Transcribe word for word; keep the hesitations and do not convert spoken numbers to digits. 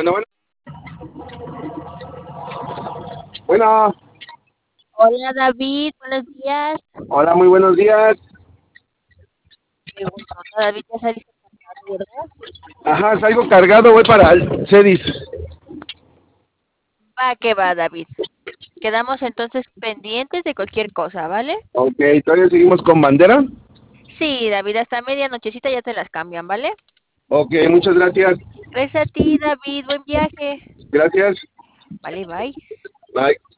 Bueno, bueno. Bueno, Hola David, buenos días. hola, muy buenos días. Qué bueno, David ya saliste cansado, ¿verdad? Ajá, salgo cargado, voy para el Cedis. Va que va, David. Quedamos entonces pendientes de cualquier cosa, ¿vale? Ok, todavía seguimos con bandera. Sí, David, hasta media nochecita ya te las cambian, ¿vale? Ok, muchas gracias. Gracias a ti, David, buen viaje. Gracias. Vale, bye. Bye.